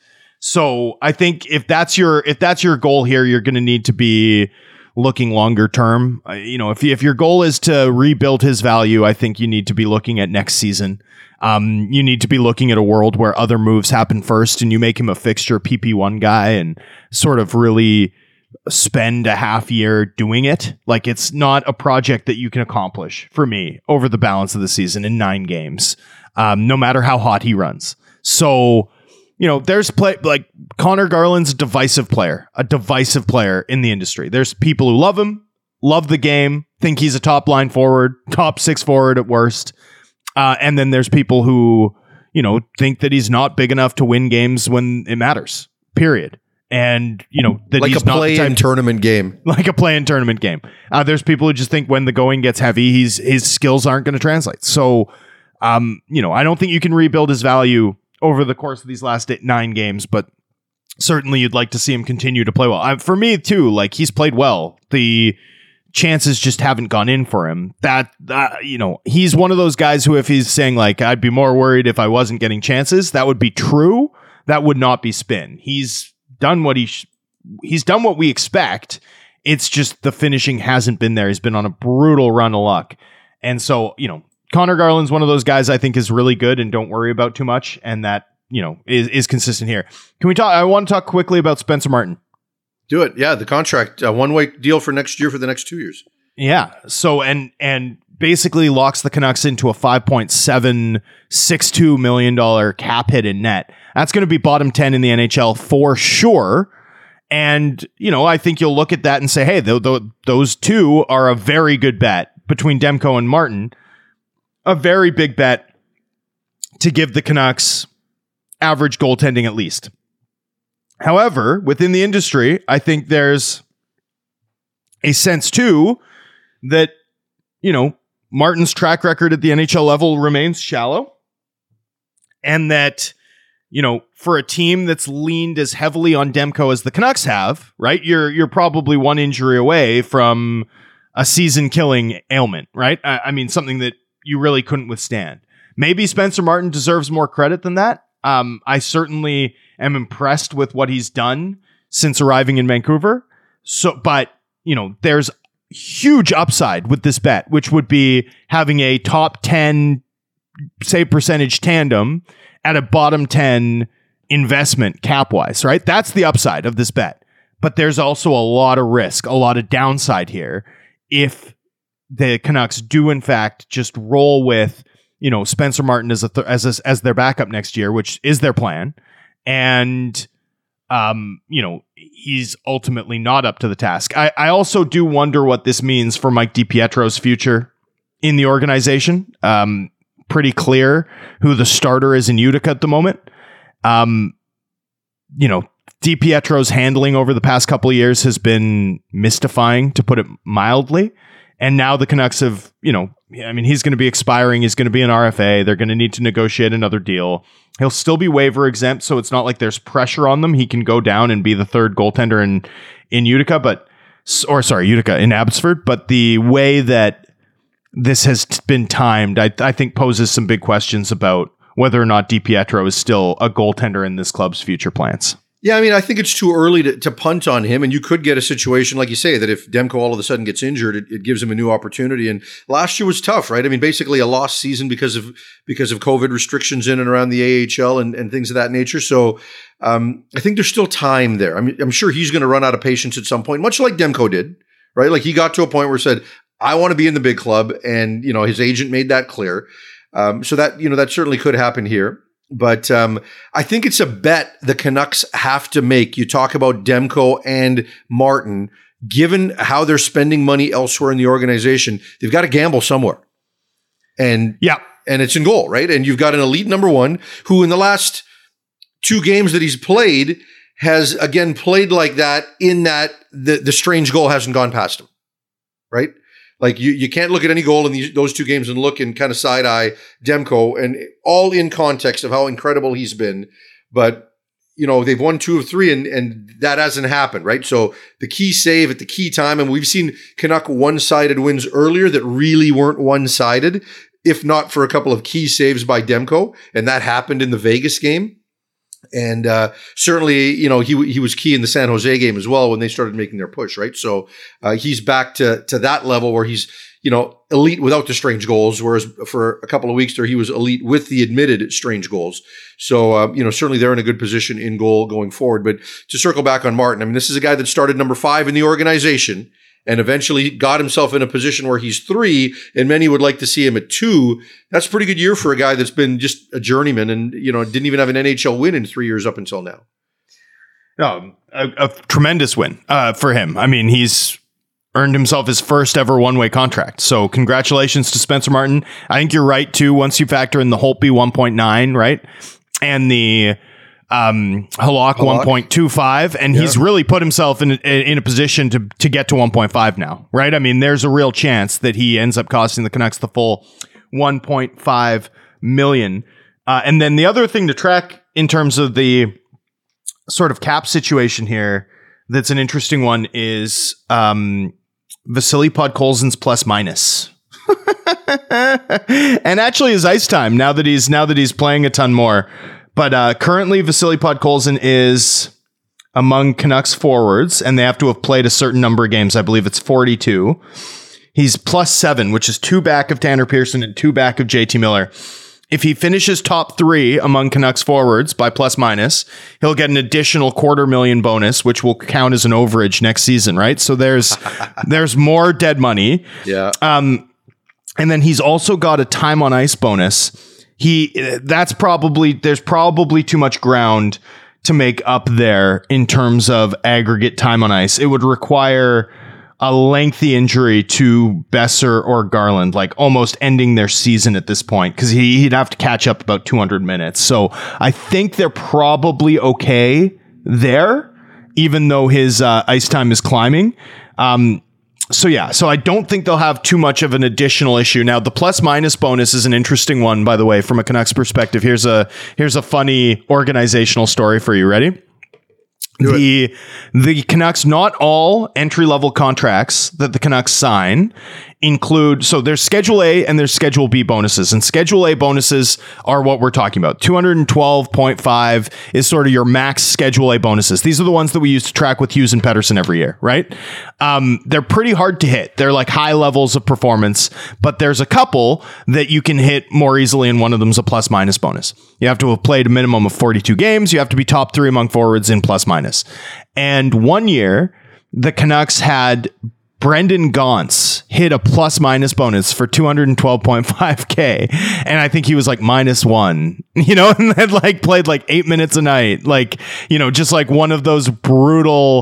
S6: So I think if that's your if that's your goal here, you're going to need to be looking longer term. Uh, you know, if if your goal is to rebuild his value, I think you need to be looking at next season. Um, you need to be looking at a world where other moves happen first, and you make him a fixture P P one guy and sort of really spend a half year doing it. Like, it's not a project that you can accomplish for me over the balance of the season in nine games, um, no matter how hot he runs. So, you know, there's play like Connor Garland's a divisive player, a divisive player in the industry. There's people who love him, love the game, think he's a top line forward, top six forward at worst. Uh, and then there's people who, you know, think that he's not big enough to win games when it matters, period. And, you know, that
S5: like
S6: he's
S5: a
S6: not
S5: play
S6: the type
S5: in tournament game,
S6: like a play in tournament game. Uh, there's people who just think when the going gets heavy, he's his skills aren't going to translate. So, um, you know, I don't think you can rebuild his value over the course of these last eight, nine games, but certainly you'd like to see him continue to play well. Uh, for me too, like, he's played well. The chances just haven't gone in for him. That, uh, you know, he's one of those guys who, if he's saying like, I'd be more worried if I wasn't getting chances, that would be true. That would not be spin. He's done what he sh- he's done what we expect. It's just the finishing hasn't been there. He's been on a brutal run of luck. And so, you know, Connor Garland's one of those guys I think is really good and don't worry about too much, and that, you know, is, is consistent here. Can we talk? I want to talk quickly about Spencer Martin.
S5: Do it. Yeah, the contract, a one-way deal for next year for the next two years.
S6: Yeah. So, and and basically locks the Canucks into a five point seven six two million dollars cap hit in net. That's going to be bottom ten in the N H L for sure. And, you know, I think you'll look at that and say, hey, th- th- those two are a very good bet between Demko and Martin. A very big bet to give the Canucks average goaltending at least. However, within the industry, I think there's a sense too that, you know, Martin's track record at the N H L level remains shallow, and that, you know, for a team that's leaned as heavily on Demko as the Canucks have, right? You're you're probably one injury away from a season-killing ailment, right? I, I mean, something that you really couldn't withstand. Maybe Spencer Martin deserves more credit than that. Um, I certainly am impressed with what he's done since arriving in Vancouver. So, but, you know, there's huge upside with this bet, which would be having a top ten save percentage tandem at a bottom ten investment cap-wise, right? That's the upside of this bet. But there's also a lot of risk, a lot of downside here if the Canucks do, in fact, just roll with, you know, Spencer Martin as a th- as a, as their backup next year, which is their plan. And, um, you know, he's ultimately not up to the task. I, I also do wonder what this means for Mike DiPietro's future in the organization. Um, pretty clear who the starter is in Utica at the moment. Um, you know, DiPietro's handling over the past couple of years has been mystifying, to put it mildly. And now the Canucks have, you know, I mean, he's going to be expiring. He's going to be an R F A. They're going to need to negotiate another deal. He'll still be waiver exempt, so it's not like there's pressure on them. He can go down and be the third goaltender in, in Utica, but, or sorry, Utica in Abbotsford. But the way that this has been timed, I, I think poses some big questions about whether or not DiPietro is still a goaltender in this club's future plans.
S5: Yeah, I mean, I think it's too early to, to punt on him, and you could get a situation, like you say, that if Demko all of a sudden gets injured, it, it gives him a new opportunity. And last year was tough, right? I mean, basically a lost season because of because of COVID restrictions in and around the A H L and, and things of that nature. So um, I think there's still time there. I mean, I'm sure he's going to run out of patience at some point, much like Demko did, right? Like he got to a point where he said, I want to be in the big club, and you know his agent made that clear. Um, so that you know that certainly could happen here. But um, I think it's a bet the Canucks have to make. You talk about Demko and Martin, given how they're spending money elsewhere in the organization, they've got to gamble somewhere. And
S6: yeah,
S5: and it's in goal, right? And you've got an elite number one who in the last two games that he's played has, again, played like that in that the, the strange goal hasn't gone past him, right? Like you, you can't look at any goal in these, those two games and look and kind of side eye Demko, and all in context of how incredible he's been. But you know they've won two of three, and and that hasn't happened, right? So the key save at the key time, and we've seen Canuck one-sided wins earlier that really weren't one-sided, if not for a couple of key saves by Demko, and that happened in the Vegas game. And uh, certainly, you know, he he was key in the San Jose game as well when they started making their push, right? So uh, he's back to to that level where he's, you know, elite without the strange goals, whereas for a couple of weeks there he was elite with the admitted strange goals. So, uh, you know, certainly they're in a good position in goal going forward. But to circle back on Martin, I mean, this is a guy that started number five in the organization and eventually got himself in a position where he's three, and many would like to see him at two. That's a pretty good year for a guy that's been just a journeyman and, you know, didn't even have an N H L win in three years up until now.
S6: No, a, a tremendous win uh, for him. I mean, he's earned himself his first ever one-way contract. So congratulations to Spencer Martin. I think you're right, too, once you factor in the Holtby one point nine, right? And the um, Halak one point two five, and yeah. he's really put himself in, in a position to, to get to one point five now, right? I mean, there's a real chance that he ends up costing the Canucks the full one point five million. Uh, and then the other thing to track in terms of the sort of cap situation here that's an interesting one is um, Vasily Podkolzin's plus minus. And actually his ice time now that he's now that he's playing a ton more. But uh, currently Vasily Podkolzin is among Canucks forwards, and they have to have played a certain number of games. I believe it's forty-two. He's plus seven, which is two back of Tanner Pearson and two back of J T Miller. If he finishes top three among Canucks forwards by plus minus, he'll get an additional quarter million bonus, which will count as an overage next season, right? So there's there's more dead money.
S5: Yeah.
S6: Um, and then he's also got a time on ice bonus. He that's probably there's probably too much ground to make up there in terms of aggregate time on ice. It would require a lengthy injury to Besser or Garland, like almost ending their season at this point, because he, he'd have to catch up about two hundred minutes. So I think they're probably okay there, even though his uh, ice time is climbing. Um, so yeah, so I don't think they'll have too much of an additional issue. Now, the plus minus bonus is an interesting one, by the way, from a Canucks perspective. Here's a here's a funny organizational story for you. Ready? The the Canucks, not all entry-level contracts that the Canucks sign include, so there's Schedule A and there's Schedule B bonuses, and Schedule A bonuses are what we're talking about. two hundred twelve point five is sort of your max Schedule A bonuses. These are the ones that we use to track with Hughes and Pettersson every year, right? Um, they're pretty hard to hit. They're like high levels of performance, but there's a couple that you can hit more easily, and one of them is a plus-minus bonus. You have to have played a minimum of forty-two games. You have to be top three among forwards in plus-minus. And one year, the Canucks had Brendan Gaunce hit a plus minus bonus for two hundred twelve point five K. And I think he was like minus one, you know, and had like played like eight minutes a night. Like, you know, just like one of those brutal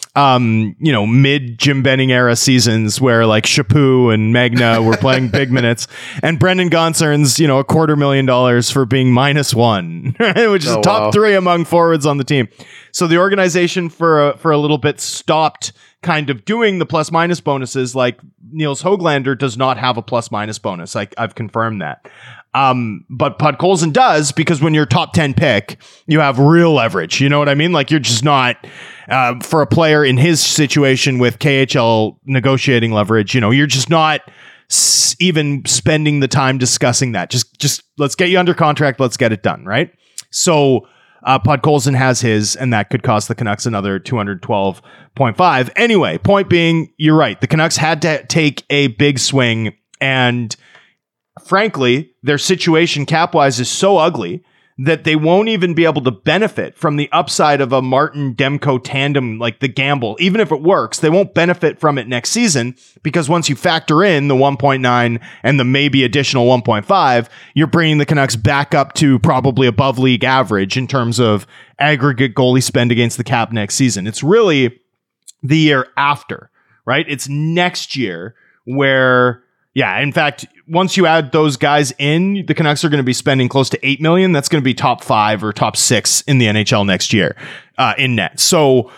S6: um, you know, mid Jim Benning era seasons where like Chaput and Magna were playing big minutes, and Brendan Gaunce earns, you know, a quarter million dollars for being minus one, which is
S5: oh,
S6: top
S5: wow.
S6: three among forwards on the team. So the organization for a, for a little bit stopped kind of doing the plus minus bonuses. Like Niels Höglander does not have a plus minus bonus. I, I've confirmed that. Um, but Podkolzin does, because when you're top ten pick, you have real leverage. You know what I mean? Like you're just not, uh, for a player in his situation with K H L negotiating leverage, you know, you're just not s- even spending the time discussing that. Just, just let's get you under contract. Let's get it done. Right. So, uh, Podkolzin has his, and that could cost the Canucks another two hundred twelve point five. Anyway, point being, you're right. The Canucks had to take a big swing, and frankly, their situation cap-wise is so ugly that they won't even be able to benefit from the upside of a Martin Demko tandem, like the gamble. Even if it works, they won't benefit from it next season, because once you factor in the one point nine and the maybe additional one point five, you're bringing the Canucks back up to probably above league average in terms of aggregate goalie spend against the cap next season. It's really the year after, right? It's next year where, yeah, in fact, once you add those guys in, the Canucks are going to be spending close to eight million dollars. That's going to be top five or top six in the N H L next year uh, in net. So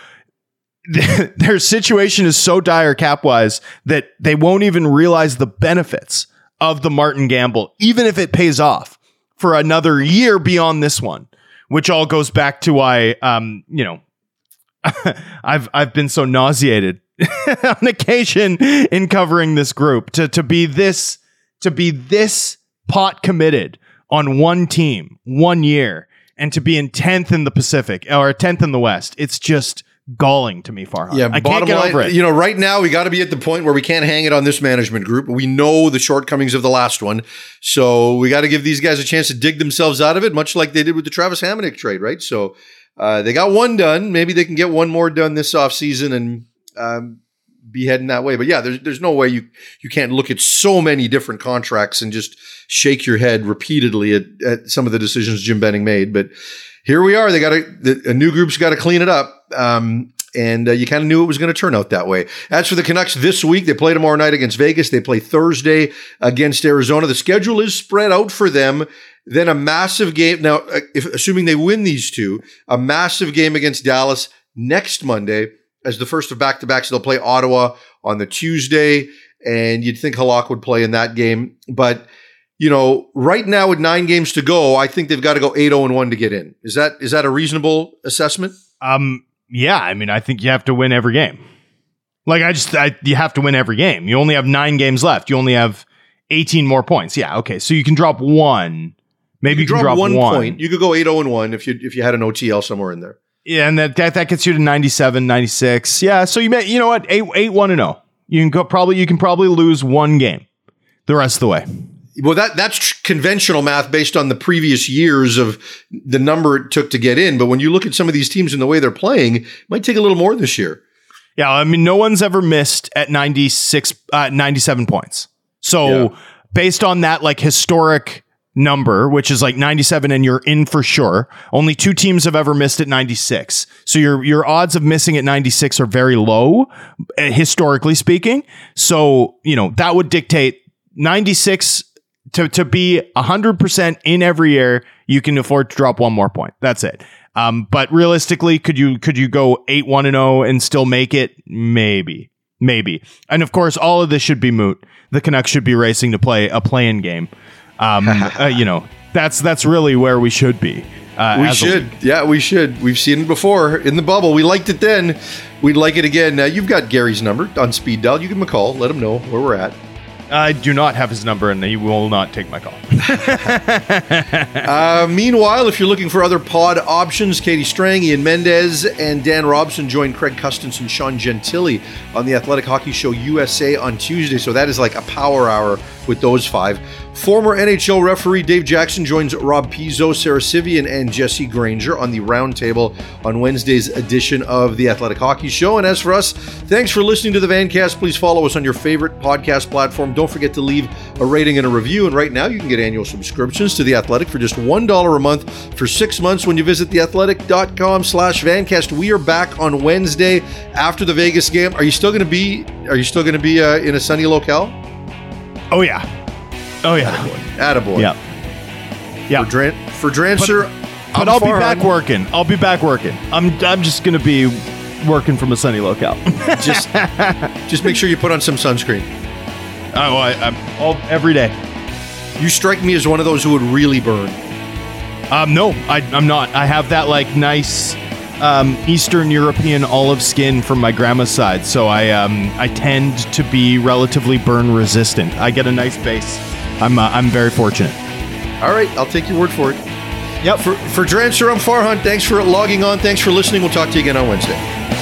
S6: their situation is so dire cap-wise that they won't even realize the benefits of the Martin gamble, even if it pays off for another year beyond this one, which all goes back to why, um, you know, I've I've been so nauseated on occasion in covering this group to to be this to be this pot committed on one team one year, and to be in tenth in the Pacific or tenth in the West. It's just galling to me, Farhan.
S5: Yeah,
S6: I can't get
S5: line,
S6: over it.
S5: You know, right now we got to be at the point where we can't hang it on this management group. We know the shortcomings of the last one, so we got to give these guys a chance to dig themselves out of it, much like they did with the Travis Hamonic trade, right? So uh, they got one done. Maybe they can get one more done this offseason and um, be heading that way. But yeah, there's there's no way you you can't look at so many different contracts and just shake your head repeatedly at, at some of the decisions Jim Benning made. But here we are. They got to, a new group's got to clean it up. Um, and uh, you kind of knew it was going to turn out that way. As for the Canucks this week, they play tomorrow night against Vegas. They play Thursday against Arizona. The schedule is spread out for them. Then a massive game. Now, if, assuming they win these two, a massive game against Dallas next Monday as the first of back-to-backs. They'll play Ottawa on the Tuesday, and you'd think Halak would play in that game. But, you know, right now with nine games to go, I think they've got to go eight oh and one to get in. Is that is that a reasonable assessment?
S6: Um, yeah, I mean, I think you have to win every game. Like, I just, I, you have to win every game. You only have nine games left. You only have eighteen more points. Yeah, okay. So you can drop one. Maybe you, you can drop, drop one, one point.
S5: You could go eight oh and one if you if you had an O T L somewhere in there.
S6: Yeah, and that, that that gets you to ninety-seven, ninety-six. Yeah, so you may, you know what? eight, eight, one and oh. You can go probably you can probably lose one game the rest of the way.
S5: Well, that that's tr- conventional math based on the previous years of the number it took to get in. But when you look at some of these teams and the way they're playing, it might take a little more this year.
S6: Yeah, I mean, no one's ever missed at ninety-six, uh, ninety-seven points. So yeah. Based on that, like, historic number, which is like ninety-seven, and you're in for sure. Only two teams have ever missed at ninety-six. So your your odds of missing at ninety-six are very low, uh, historically speaking. So, you know, that would dictate ninety-six to, to be one hundred percent in every year. You can afford to drop one more point. That's it. Um, but realistically, could you could you go eight one and oh and still make it? Maybe. Maybe. And of course, all of this should be moot. The Canucks should be racing to play a play-in game. Um, uh, you know, that's that's really where we should be. Uh,
S5: we should. Yeah, we should. We've seen it before in the bubble. We liked it then. We'd like it again. Uh, you've got Gary's number on speed dial. You give him a call. Let him know where we're at.
S6: I do not have his number, and he will not take my call.
S5: uh, meanwhile, if you're looking for other pod options, Katie Strang, Ian Mendez, and Dan Robson join Craig Custance and Sean Gentili on the Athletic Hockey Show U S A on Tuesday. So that is like a power hour with those five. Former N H L referee Dave Jackson joins Rob Pizzo, Sarah Sivian, and Jesse Granger on the Roundtable on Wednesday's edition of the Athletic Hockey Show. And as for us, thanks for listening to the Vancast. Please follow us on your favorite podcast platform. Don't Don't forget to leave a rating and a review. And right now, you can get annual subscriptions to The Athletic for just one dollar a month for six months when you visit theathletic.com slash Vancast. We are back on Wednesday after the Vegas game. Are you still going to be? Are you still going to be uh, in a sunny locale?
S6: Oh yeah, oh yeah,
S5: attaboy.
S6: Yeah, yeah.
S5: For, Dran- for Drancer,
S6: but, but I'll be back on. working. I'll be back working. I'm I'm just going to be working from a sunny locale.
S5: just just make sure you put on some sunscreen.
S6: Oh, I, I'm all every day.
S5: You strike me as one of those who would really burn.
S6: Um, no, I, I'm not. I have that like nice um, Eastern European olive skin from my grandma's side, so I um, I tend to be relatively burn resistant. I get a nice base. I'm uh, I'm very fortunate.
S5: All right, I'll take your word for it.
S6: Yep.
S5: For for Drancer, I'm Farhan. Thanks for logging on. Thanks for listening. We'll talk to you again on Wednesday.